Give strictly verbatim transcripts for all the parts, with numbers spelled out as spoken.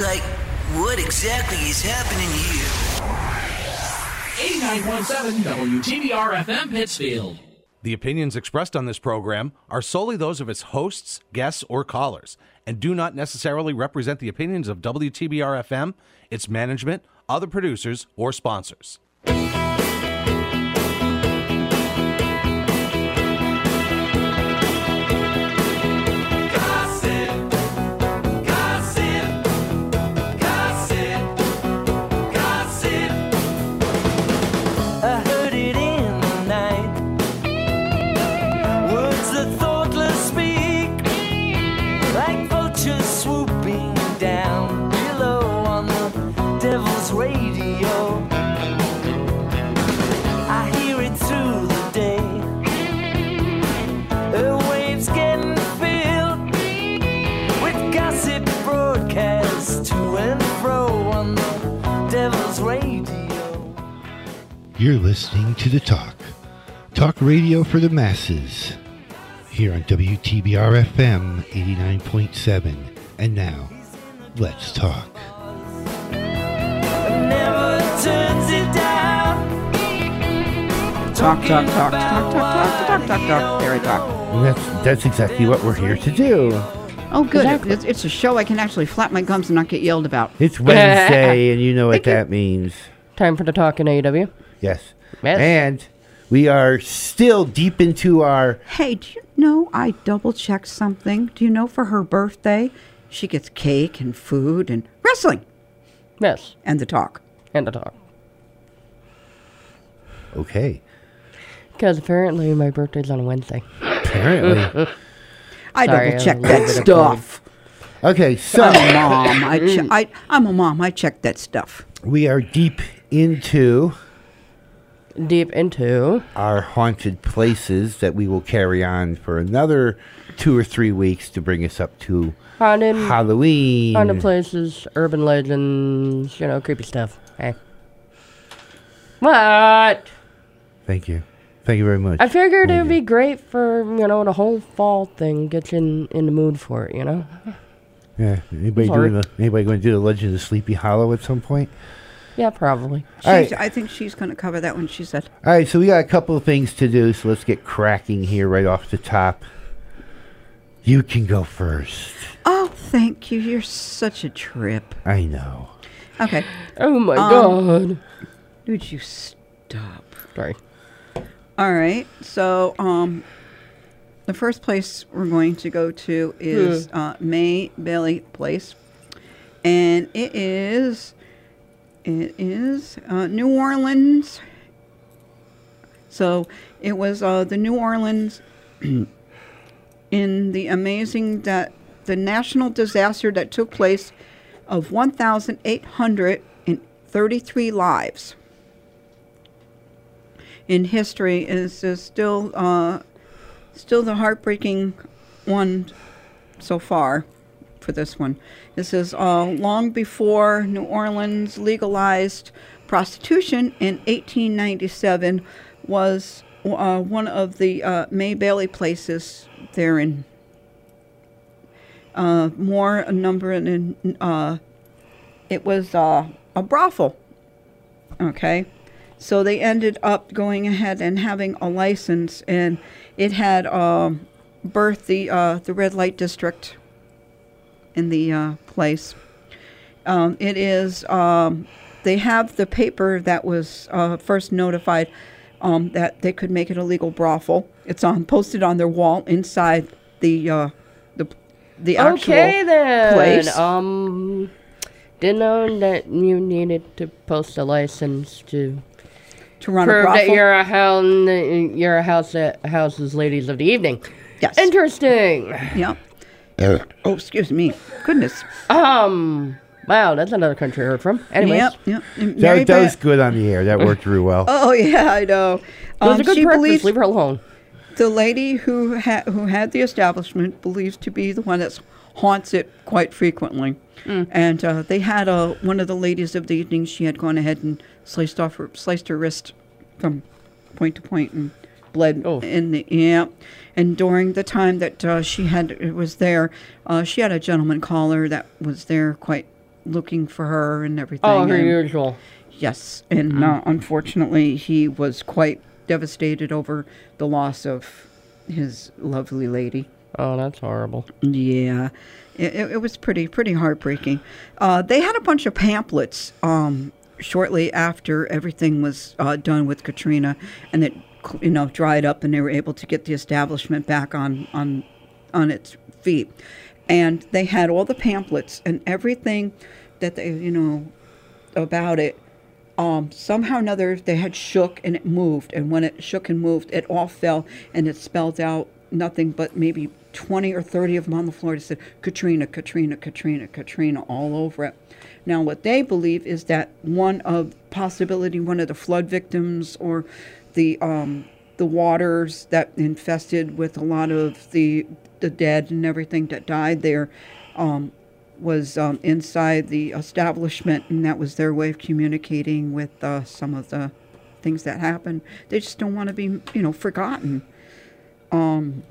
Like, what exactly is happening here? eighty-nine point seven W T B R F M Pittsfield. The opinions expressed on this program are solely those of its hosts, guests, or callers, and do not necessarily represent the opinions of W T B R F M, its management, other producers, or sponsors. You're listening to The Talk, talk radio for the masses, here on W T B R F M eighty-nine point seven. And now, let's talk. Talk, talk, talk, talk, talk, talk, talk, talk, talk, There I talk. And that's, that's exactly what we're here to do. Oh, good. Exactly. It's, it's a show I can actually flap my gums and not get yelled about. It's Wednesday, and you know what that means. Time for the talk in A E W. Yes. yes. And we are still deep into our... Hey, do you know I double-checked something? Do you know for her birthday, she gets cake and food and wrestling? Yes. And the talk. And the talk. Okay. Because apparently my birthday's on a Wednesday. Apparently. I double-checked that stuff. Okay, so... I'm a mom. I che- I, I'm a mom. I checked that stuff. We are deep into... Deep into... our haunted places that we will carry on for another two or three weeks to bring us up to haunted, Halloween. Haunted places, urban legends, you know, creepy stuff. Hey. What? Thank you. Thank you very much. I figured it would be great for, you know, the whole fall thing. Get you in, in the mood for it, you know? Yeah. Anybody doing the, anybody going to do the Legend of Sleepy Hollow at some point? Yeah, probably. Right. I think she's going to cover that when she said. All right, so we got a couple of things to do, so let's get cracking here right off the top. You can go first. Oh, thank you. You're such a trip. I know. Okay. Oh, my um, God. Would you stop? Sorry. All right. So, um, the first place we're going to go to is hmm. uh, May Bailey Place. And it is... It is uh, New Orleans. So it was uh, the New Orleans in the amazing that the national disaster that took place of one thousand eight hundred thirty-three lives in history is, is still uh, still the heartbreaking one so far. For this one. This is uh, long before New Orleans legalized prostitution in eighteen ninety-seven was uh, one of the uh, May Bailey places there in uh, more a number in uh, it was uh, a brothel. Okay. So they ended up going ahead and having a license, and it had um, birthed the uh, the red light district in the uh, place. Um, it is, um, they have the paper that was uh, first notified um, that they could make it a legal brothel. It's on posted on their wall inside the uh, the the actual okay, then. place. Um, didn't know that you needed to post a license to to run prove a brothel. that you're a house, you're a house that houses ladies of the evening. Yes. Interesting. Yep. Uh, oh, excuse me. Goodness. Um. Wow, that's another country I heard from. Anyways. Yep. Yep. That, that was good on the air. That worked real well. Oh yeah, I know. It was um, a good she breakfast. believes Leave her alone. The lady who had who had the establishment believes to be the one that haunts it quite frequently. Mm. And uh, they had a one of the ladies of the evening. She had gone ahead and sliced off her sliced her wrist from point to point and bled oh. in the yeah. And during the time that uh, she had it was there, uh, she had a gentleman caller that was there quite looking for her and everything. Oh, her and- usual. Yes, and uh, unfortunately, he was quite devastated over the loss of his lovely lady. Oh, that's horrible. Yeah, it, it, it was pretty pretty heartbreaking. Uh, they had a bunch of pamphlets um, shortly after everything was uh, done with Katrina, and it you know dried up, and they were able to get the establishment back on on on its feet. And they had all the pamphlets and everything that they you know about it. Um, somehow or another, they had shook and it moved. And when it shook and moved, it all fell and it spelled out nothing but maybe twenty or thirty of them on the floor. It said, Katrina, Katrina, Katrina, Katrina, all over it. Now, what they believe is that one of possibility, one of the flood victims or the um, the waters that infested with a lot of the the dead and everything that died there, um, was um, inside the establishment, and that was their way of communicating with uh, some of the things that happened. They just don't want to be, you know, forgotten. Um,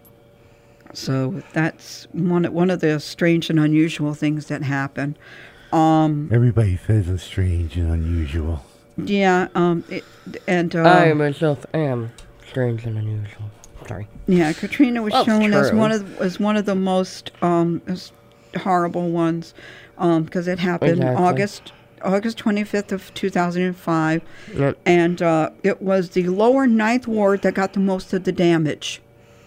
so that's one one of the strange and unusual things that happened. Um, Everybody says it's strange and unusual. yeah, um, it, and uh, I myself am strange and unusual. Sorry. yeah, Katrina was Well, it's shown as true. one of as one of the most um, as horrible ones because it happened Exactly. August August twenty-fifth of two thousand five, Yep. and uh, it was the lower ninth ward that got the most of the damage.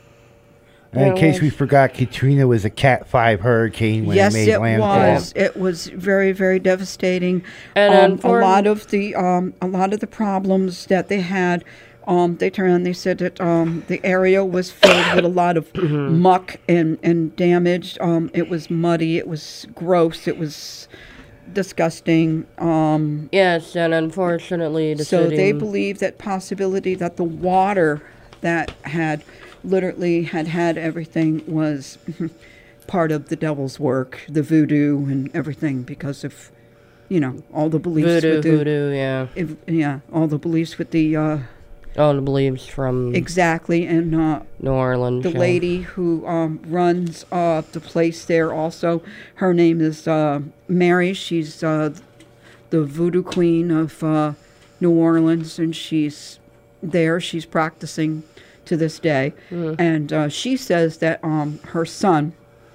And in Yeah, case well- we forgot, Katrina was a Cat five hurricane when yes, it made it landfall. was. It was very, very devastating. And um, a unform- lot of the um, a lot of the problems that they had, um, they turned around. They said that um, the area was filled with a lot of muck and and damage. Um, it was muddy. It was gross. It was disgusting. Um, Yes, and unfortunately, the so city... they believe that possibility that the water that had literally had had everything was part of the devil's work, the voodoo and everything, because of, you know, all the beliefs Voodoo, with the, voodoo, yeah. if, yeah, all the beliefs with the, uh, All the beliefs from exactly, and uh, New Orleans. the yeah. lady who um, runs uh, the place there also, her name is uh, Mary. She's uh, the voodoo queen of uh, New Orleans, and she's there. She's practicing to this day. And uh, she says that um, her son,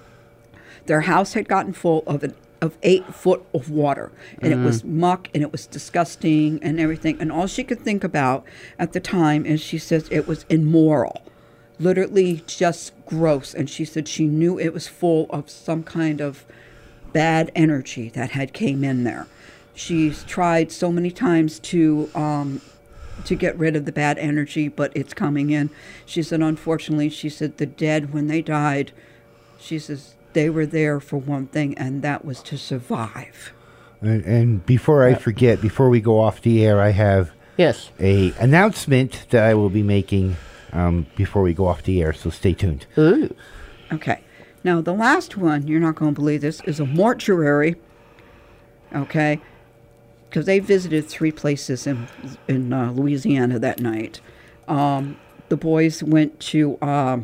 their house had gotten full of an of eight foot of water, and it was muck, and it was disgusting and everything. And all she could think about at the time is, she says, it was immoral, literally just gross. And she said she knew it was full of some kind of bad energy that had came in there. She's tried so many times to um, to get rid of the bad energy, but it's coming in. She said, unfortunately, she said the dead, when they died, she says they were there for one thing, and that was to survive. And, and before I forget, before we go off the air, I have Yes. a announcement that I will be making um, before we go off the air, so stay tuned. Ooh. Okay. Now, the last one, you're not going to believe this, is a mortuary. Okay. Because they visited three places in in uh, Louisiana that night. Um, the boys went to um,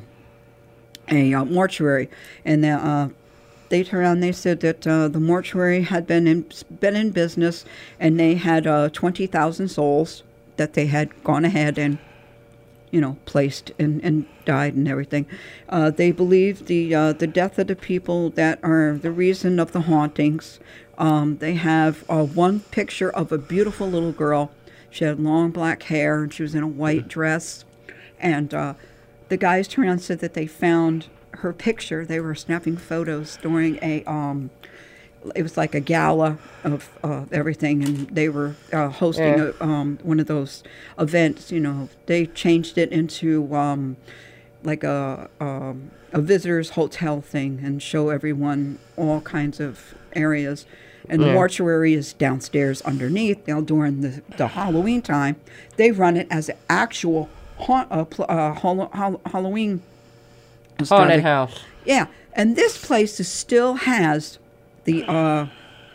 a uh, mortuary, and the, uh, they turned around and they said that uh, the mortuary had been in been in business, and they had uh, twenty thousand souls that they had gone ahead and, you know, placed and, and died and everything. Uh, they believe the uh, the death of the people that are the reason of the hauntings. Um, they have uh, one picture of a beautiful little girl. She had long black hair, and she was in a white dress. And uh, the guys turned around and said that they found her picture. They were snapping photos during a, um, it was like a gala of uh, everything, and they were uh, hosting Yeah. a, um, one of those events. You know, they changed it into um, like a um, a visitors hotel thing, and show everyone all kinds of areas. And the Yeah. mortuary is downstairs underneath. Now, during the, the Halloween time, they run it as an actual ha- uh, pl- uh, hol- hol- Halloween Haunted house. Yeah, and this place is, still has the uh,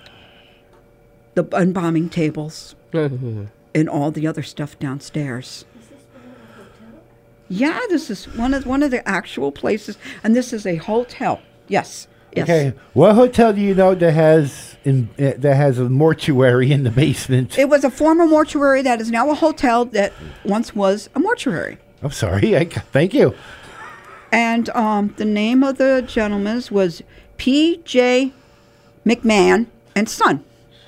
the embalming tables and all the other stuff downstairs. Yeah, this is one of one of the actual places, and this is a hotel. Yes, yes. Okay, what hotel do you know that has in, uh, that has a mortuary in the basement. It was a former mortuary that is now a hotel that once was a mortuary. I'm sorry. I, thank you. And um, the name of the gentleman's was P J McMahon and Son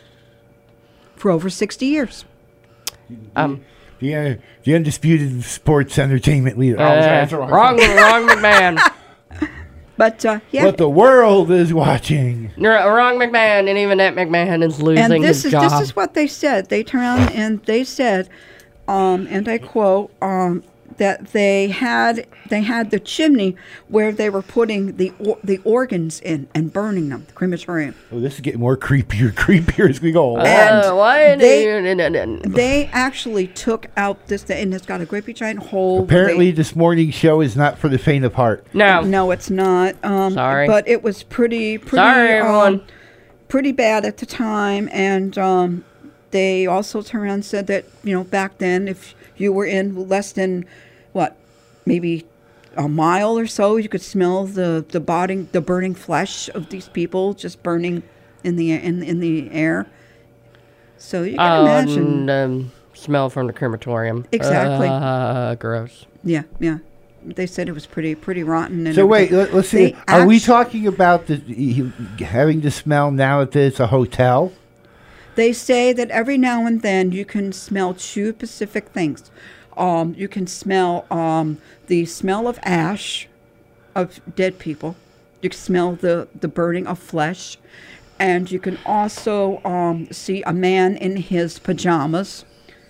for over sixty years. Um, The, uh, the undisputed sports entertainment leader. Oh, uh, sorry, sorry. wrong, wrong McMahon. But uh, yeah, What the world is watching. You're wrong McMahon, and even that McMahon is losing and this his is job. this is what they said. They turned around and they said, um, and I quote, um, that they had they had the chimney where they were putting the or, the organs in and burning them, the crematorium. Oh, this is getting more creepier, creepier as we go along. And Uh, why they- do you... They actually took out this thing, and it's got a great big giant hole. Apparently, They- this morning's show is not for the faint of heart. No. no, it's not. Um, Sorry. but it was pretty pretty Sorry, everyone. um, pretty bad at the time, and um, they also turned around and said that, you know, back then, if you were in less than what, maybe a mile or so, you could smell the the burning the burning flesh of these people just burning in the in in the air. So you can Oh, imagine. and, um, smell from the crematorium. Exactly. Uh, gross. Yeah, yeah. They said it was pretty pretty rotten. And So wait, everything. let, let's see. They Are we actu- talking about the he- having the smell now that it's a hotel? They say that every now and then you can smell two specific things. Um, you can smell um, the smell of ash of dead people. You can smell the, the burning of flesh. And you can also um, see a man in his pajamas.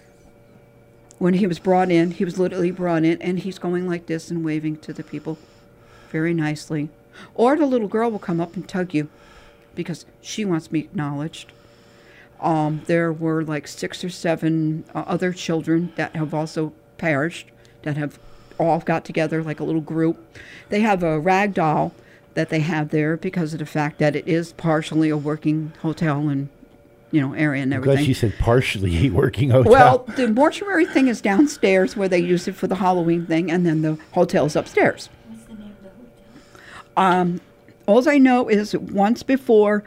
When he was brought in, he was literally brought in, and he's going like this and waving to the people very nicely. Or the little girl will come up and tug you because she wants to be acknowledged. Um, there were like six or seven uh, other children that have also perished, that have all got together like a little group. They have a rag doll that they have there because of the fact that it is partially a working hotel and, you know, area and everything. Because you said partially a working hotel. Well, the mortuary thing is downstairs where they use it for the Halloween thing, and then the hotel's upstairs. What's the name of the hotel? Um, all I know is once before,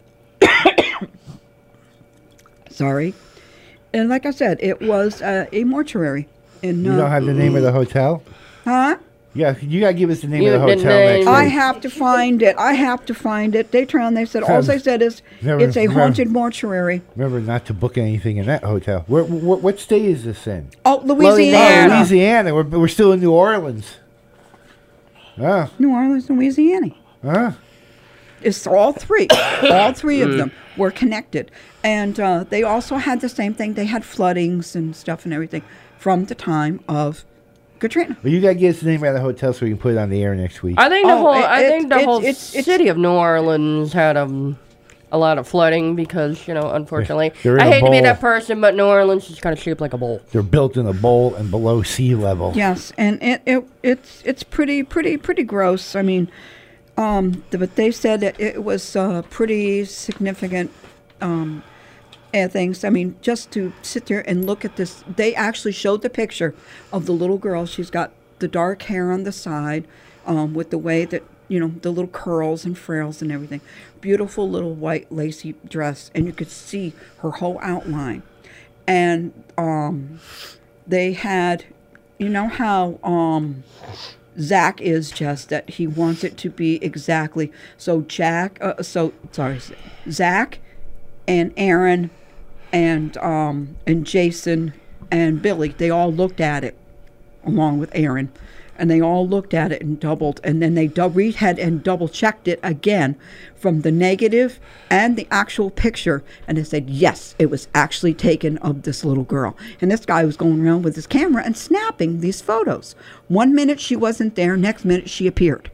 sorry, and like I said, it was uh, a mortuary. In, you uh, don't have the name of the hotel? huh? Yeah, you gotta give us the name You of the didn't hotel name- next I week. have to find it. I have to find it. They turned. They said all Sounds- they said is Remember- it's a remember- haunted mortuary. Remember not to book anything in that hotel. Where, where, what state is this in? Oh, Oh, Louisiana, Louisiana. We're, we're still in New Orleans. Ah, New Orleans, Louisiana. ah. It's all three. all three of them were connected. And uh, they also had the same thing. They had floodings and stuff and everything from the time of Katrina. Well, you gotta give us the name of the hotel so we can put it on the air next week. I think the Oh, whole it- I it- think the it's- whole it's- it's- city of New Orleans had um, a lot of flooding because, you know, unfortunately, They're in I a hate to be bowl. that person, but New Orleans is kind of shaped like a bowl. They're built in a bowl and below sea level. Yes, and it, it it's it's pretty pretty pretty gross. I mean, um, th- but they said that it was uh, pretty significant um, uh, things. I mean, just to sit there and look at this, they actually showed the picture of the little girl. She's got the dark hair on the side, um, with the way that, you know, the little curls and frills and everything. Beautiful little white lacy dress, and you could see her whole outline. And um, they had, you know how um, Zach is just that he wants it to be exactly. So Jack, uh, so sorry, Zach and Aaron and um, and Jason and Billy, they all looked at it along with Aaron, and they all looked at it and doubled, and then they dou- read and double checked it again from the negative and the actual picture, and they said yes, it was actually taken of this little girl. And this guy was going around with his camera and snapping these photos. One minute she wasn't there, next minute she appeared.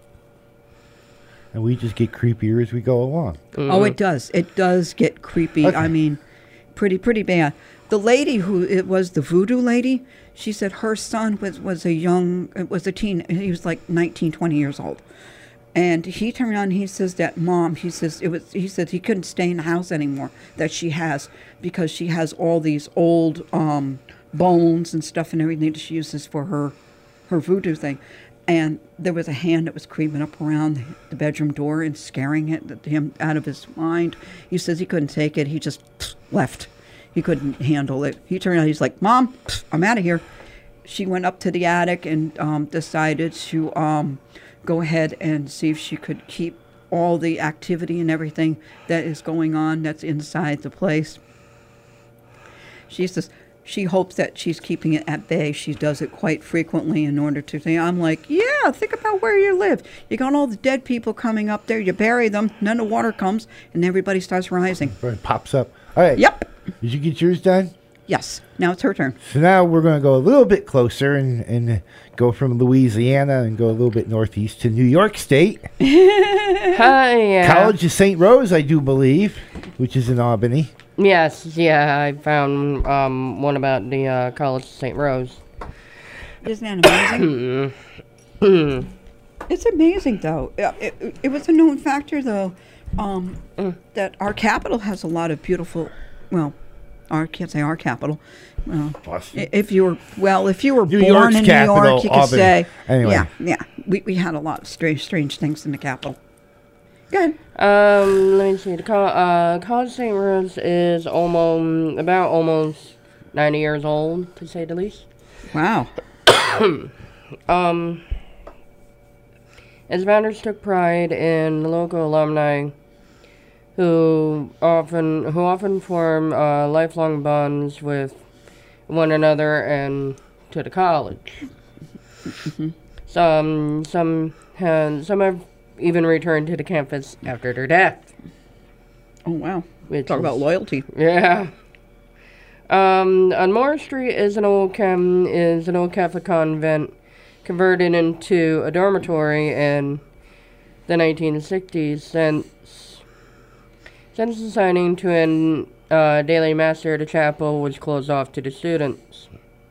And we just get creepier as we go along. Oh, it does. It does get creepy. Okay. I mean, pretty, pretty bad. The lady who it was, the voodoo lady, she said her son was, was a young, was a teen. He was like nineteen, twenty years old. And he turned around and he says that mom, he says it was, he said he couldn't stay in the house anymore that she has because she has all these old um, bones and stuff and everything that she uses for her, her voodoo thing. and there was a hand that was creeping up around the bedroom door and scaring it, him out of his mind. He says he couldn't take it. He just left. He couldn't handle it. He turned out, he's like, Mom, I'm out of here. She went up to the attic and um, decided to um, go ahead and see if she could keep all the activity and everything that is going on that's inside the place. She says she hopes that she's keeping it at bay. She does it quite frequently in order to say, I'm like, yeah, think about where you live. You got all the dead people coming up there. You bury them. Then the water comes and everybody starts rising. Right, pops up. All right. Yep. Did you get yours done? Yes. Now it's her turn. So now we're going to go a little bit closer and, and go from Louisiana and go a little bit northeast to New York State. Hi, yeah. College of Saint Rose, I do believe, which is in Albany. Yes, yeah, I found um, one about the uh, College of Saint Rose. Isn't that amazing? It's amazing, though. It, it, it was a known factor, though, um, Mm. that our capital has a lot of beautiful, well, our, I can't say our capital. Well, Boston. if you were, well, if you were New born York's in capital, New York, you could Albany. say, Anyway. yeah, yeah. We, we had a lot of strange, strange things in the capital. Good. Um, let me see. The co- uh, College of Saint Rose is almost about almost ninety years old, to say the least. Wow. Um, its founders took pride in the local alumni, who often who often form uh, lifelong bonds with one another and to the college. Some some have some have even returned to the campus after their death. Oh, wow. Which Talk is- about loyalty. Yeah. Um, on Moore Street is an old cam is an old Catholic convent converted into a dormitory in the nineteen sixties. Since since assigning to an uh, daily master, the chapel was closed off to the students.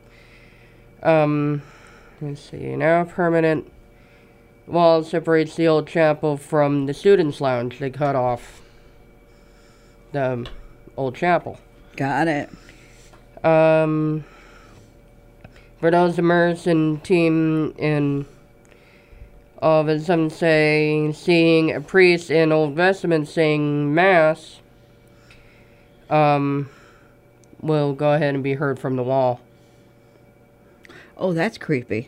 Um, let's see. Now a permanent wall separates the old chapel from the students' lounge. They cut off the old chapel. Got it. Um, for those immersed in team in of as some say seeing a priest in old vestments saying mass, um, will go ahead and be heard from the wall. Oh, that's creepy.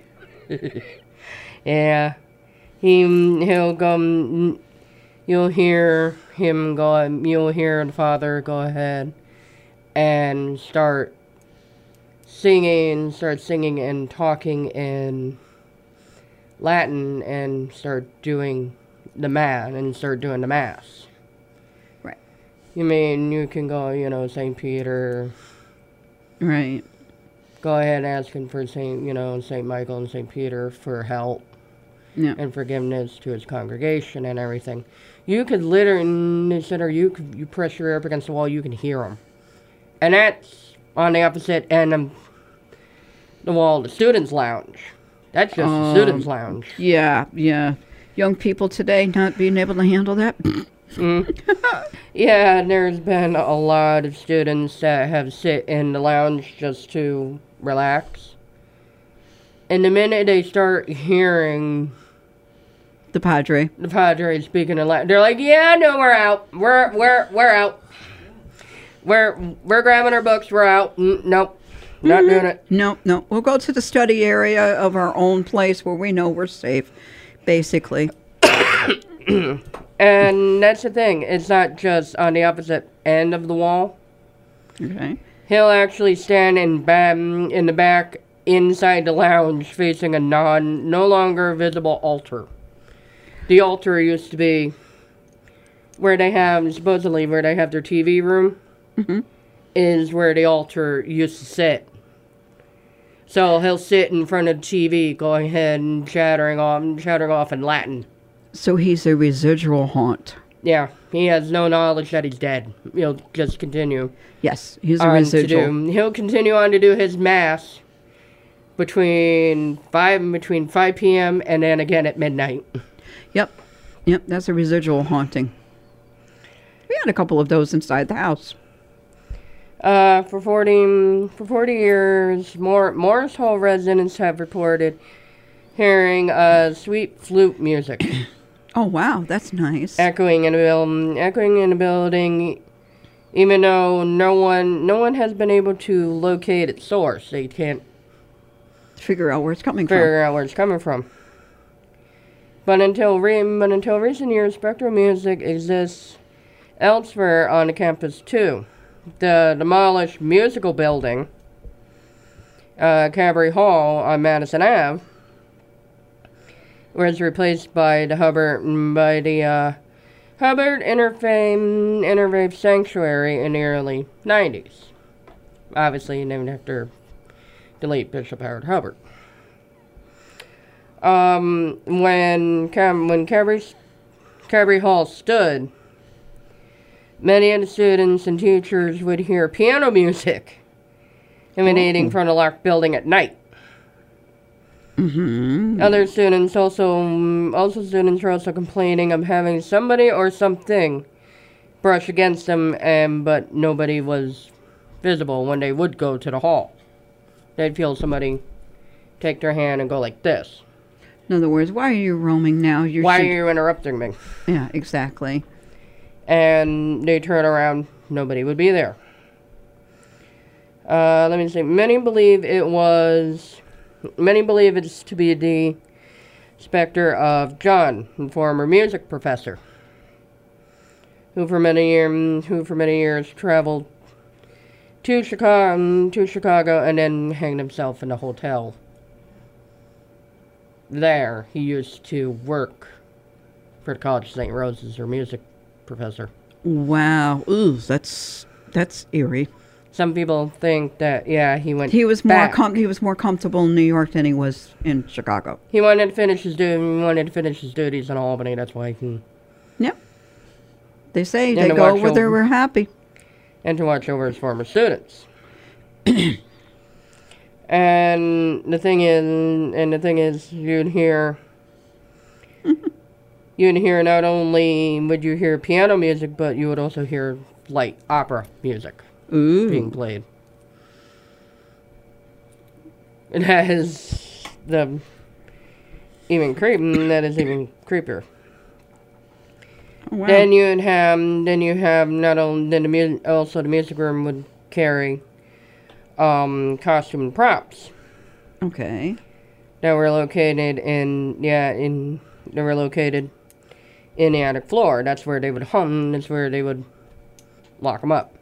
Yeah, he he'll go. You'll hear him go. You'll hear the father go ahead and start singing, start singing and talking in Latin, and start doing the mass, and start doing the mass. Right. You mean you can go, you know, Saint Peter. Right. Go ahead asking for Saint, you know, Saint Michael and Saint Peter for help Yeah. and forgiveness to his congregation and everything. You could literally sit or you could you press your ear up against the wall, you can hear them. And that's on the opposite end of the wall, the students' lounge. That's just the students' lounge. Yeah, yeah. Young people today not being able to handle that. Yeah, there's been a lot of students that have sit in the lounge just to relax. And the minute they start hearing The Padre. the Padre speaking in Latin, they're like, "Yeah, no, we're out. We're we're we're out. We're we're grabbing our books. We're out. Mm, nope, not doing it." No, no. We'll go to the study area of our own place where we know we're safe, basically. And that's the thing. It's not just on the opposite end of the wall. Okay. He'll actually stand in ba- in the back inside the lounge, facing a non no longer visible altar. The altar used to be where they have, supposedly, where they have their T V room, Mm-hmm. is where the altar used to sit. So he'll sit in front of the T V, going ahead and chattering off, chattering off in Latin. So he's a residual haunt. Yeah, he has no knowledge that he's dead. He'll just continue Yes, he's a on to residual. do. He'll continue on to do his mass between five between five p.m. and then again at midnight. Yep. Yep, that's a residual haunting. We had a couple of those inside the house. Uh, for forty for forty years, more Morris Hall residents have reported hearing uh, sweet flute music Oh wow, that's nice. echoing in a building, echoing in a building, even though no one, no one has been able to locate its source. They can't Figure out where it's coming figure out where it's coming from. But until re- but until recent years, spectral music exists elsewhere on the campus too. The demolished musical building, uh, Cabaret Hall on Madison Avenue, was replaced by the Hubbard by the uh, Hubbard Interfaith Interfaith Sanctuary in the early nineties. Obviously named after the late Bishop Howard Hubbard. Um, when Cam- when Cabaret Cabaret Hall stood, many of the students and teachers would hear piano music emanating oh. from the locked building at night. Mm-hmm. Other students also, also students were also complaining of having somebody or something brush against them, and but nobody was visible when they would go to the hall. They'd feel somebody take their hand and go like this. In other words, why are you roaming now? You why should... are you interrupting me? Yeah, exactly. And they turn around, nobody would be there. Uh, let me see. Many believe it was... Many believe it's to be the specter of John, a former music professor, who for many years, who for many years traveled to Chicago, to Chicago, and then hanged himself in a hotel. There, he used to work for the College of Saint Rose as their music professor. Wow, ooh, that's that's eerie. Some people think that, yeah, he went He was back. more com- he was more comfortable in New York than he was in Chicago. He wanted to finish his du- he wanted to finish his duties in Albany. That's why he. Yep. They say And they to go watch where they over- were happy. And to watch over his former students. And the thing is, and the thing is, you'd hear, you'd hear not only would you hear piano music, but you would also hear light opera music Ooh. being played. It has the even creep. That is even creepier. Oh, wow. Then you'd have, then you have not only then the mu- also the music room would carry um, costume and props Okay. that were located in yeah in they were located in the attic floor. That's where they would hum. That's where they would lock them up.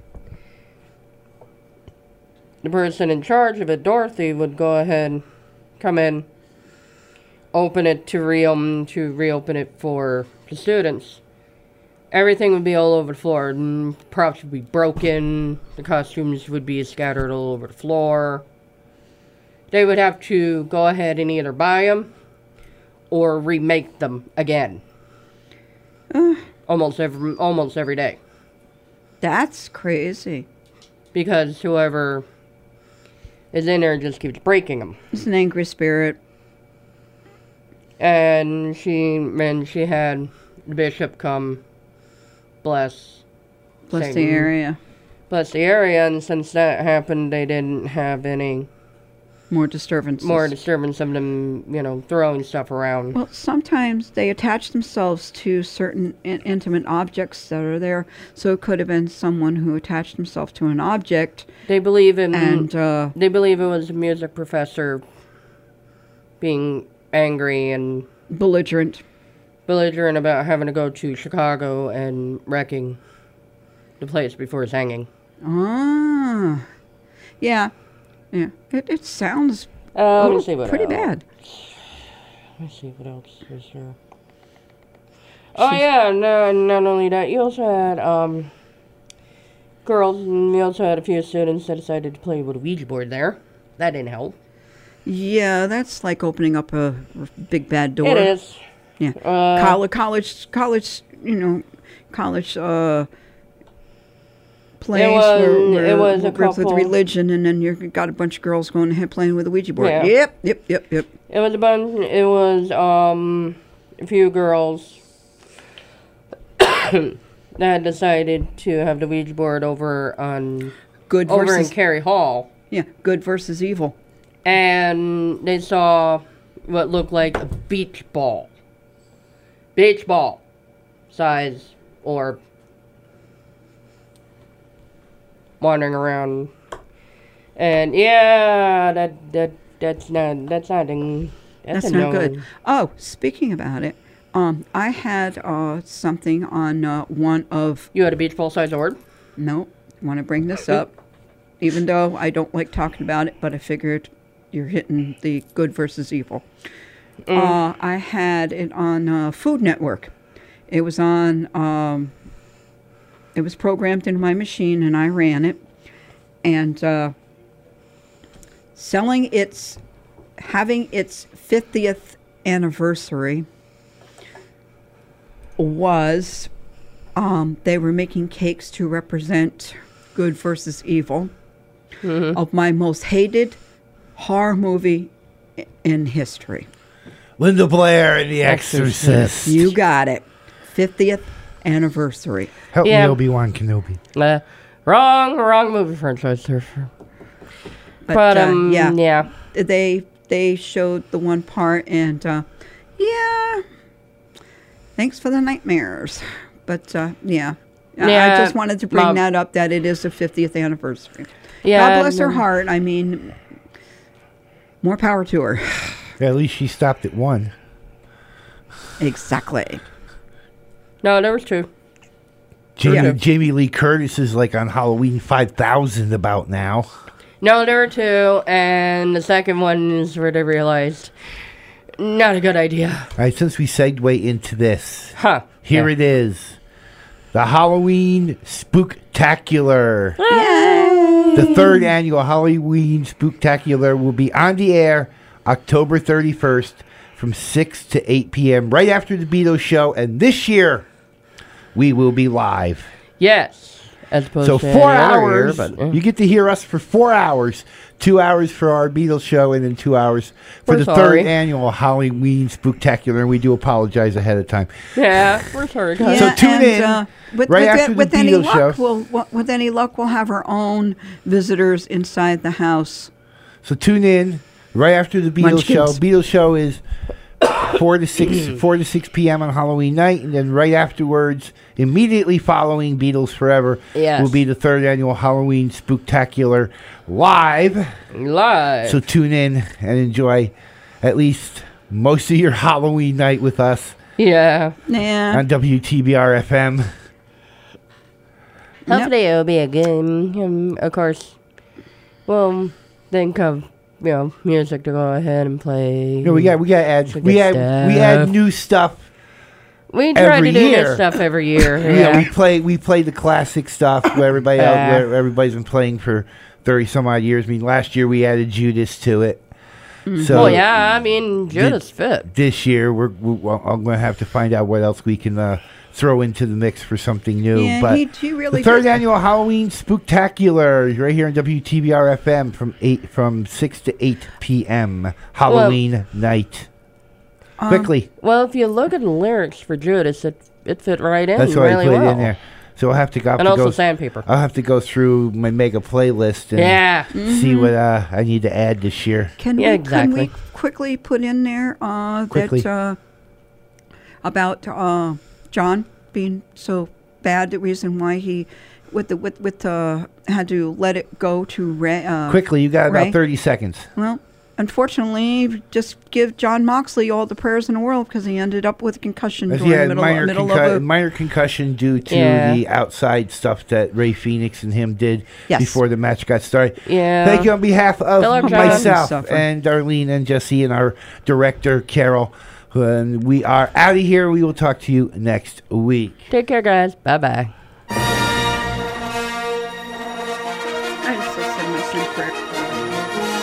The person in charge of it, Dorothy, would go ahead, come in, open it to re um, to reopen it for the students. Everything would be all over the floor. Mm, Props would be broken. The costumes would be scattered all over the floor. They would have to go ahead and either buy them or remake them again. Uh, almost every almost every day. that's crazy. Because whoever is in there just keeps breaking them. It's an angry spirit. And she and she had the bishop come bless Bless Saint- the area. bless the area, and since that happened, they didn't have any More disturbances. more disturbance of them, you know, throwing stuff around. Well, sometimes they attach themselves to certain in- intimate objects that are there. So it could have been someone who attached himself to an object, They believe in and uh, they believe it was a music professor being angry and belligerent. belligerent about having to go to Chicago and wrecking the place before his hanging. Ah, yeah, yeah. It it sounds Uh, a let me little see what pretty else. bad. Let me see what else is there. Oh yeah, no, not only that, you also had um girls, and we also had a few students that decided to play with a Ouija board there. That didn't help. Yeah, that's like opening up a big bad door. It is. Yeah, Uh, college, college, college. You know, college. Uh, plays was- where, where it was a where with couple- religion, and then you've got a bunch of girls going ahead playing with a Ouija board. Yeah. Yep, yep, yep, yep. It was a bunch. It was um a few girls that decided to have the Ouija board over on Good over versus in Cary Hall, yeah, good versus evil. and they saw what looked like a beach ball. Beach ball size orb. Wandering around. And yeah, that that that's not that's not in, that's, That's a not no. good. Oh, speaking about it, um, I had uh, something on uh, one of. You had a beach ball size orb? No, want to bring this up, even though I don't like talking about it, but I figured you're hitting the good versus evil. Mm. Uh, I had it on uh, Food Network. It was on. Um, it was programmed into my machine, and I ran it, and uh, selling its, having its fiftieth anniversary was. Um, they were making cakes to represent good versus evil Mm-hmm. of my most hated horror movie i- in history. Linda Blair and The Exorcist. You got it. fiftieth anniversary. Help Yeah. me, Obi-Wan Kenobi. Uh, wrong, wrong movie franchise there. But, But, uh, um, yeah, yeah. they they showed the one part, and uh, yeah, thanks for the nightmares. But uh, yeah. I- I Yeah, just wanted to bring Mom. that up, that it is the fiftieth anniversary. Yeah, God bless her no. heart. I mean, more power to her. Yeah, at least she stopped at one. Exactly. No, there was two. Jamie, Yeah. Jamie Lee Curtis is like on Halloween five thousand about now. No, there were two, and the second one is where they realized not a good idea. All right, since we segue into this, Huh. here Yeah. it is. The Halloween Spooktacular. The third annual Halloween Spooktacular will be on the air October thirty-first from six to eight p.m. right after the Beatles show. And this year, we will be live. Yes. As opposed So to four any other year, hours. but, uh, You get to hear us for four hours. Two hours for our Beatles show, and then two hours for We're the sorry. third annual Halloween Spooktacular. And we do apologize ahead of time. yeah, we're sorry, guys. So tune in uh, with, right with, after it- the with any Beatles luck, show. we'll, w- with any luck, we'll have our own visitors inside the house. So tune in right after the Beatles show. Munchkins. Beatles show is four to six four to six p m on Halloween night, and then right afterwards, immediately following Beatles Forever, Yes. will be the third annual Halloween Spooktacular live. Live. So tune in and enjoy at least most of your Halloween night with us yeah. Yeah. on W T B R F M. Hopefully it'll be a good, um, of course, well, think of, you know, music to go ahead and play. No, we got we got add Some we good add we add stuff. new stuff. We try every to do year. this stuff every year. Yeah, Yeah. we play we play the classic stuff where everybody else, Yeah. where everybody's been playing for thirty some odd years. I mean, last year we added Judas to it. So Well, yeah, I mean, Judas fit. this year we're, we well, I'm going to have to find out what else we can uh, throw into the mix for something new. Yeah, but he- he really the third did. annual Halloween Spooktacular right here on W T B R F M from eight from six to eight p m Halloween night. Um, Quickly, Well, if you look at the lyrics for Judas, it it fit right in that's why really I put well. it in there. So I'll have to go. And to also go sandpaper. I'll have to go through my mega playlist and Yeah. see what uh, I need to add this year. Can Yeah, we exactly. can we quickly put in there uh, Quickly. that uh, about uh, John being so bad? The reason why he with the with with uh, had to let it go to Ray. Uh, Quickly, you got about Ray? thirty seconds. Well, unfortunately, just give John Moxley all the prayers in the world because he ended up with a concussion during Yeah, the middle, minor, middle concu- of a. minor concussion due to Yeah. the outside stuff that Ray Phoenix and him did Yes. before the match got started. Yeah. Thank you on behalf of Hello, John. myself Suffer. and Darlene and Jesse and our director, Carol. And we are out of here. We will talk to you next week. Take care, guys. Bye bye. I just said my prayer.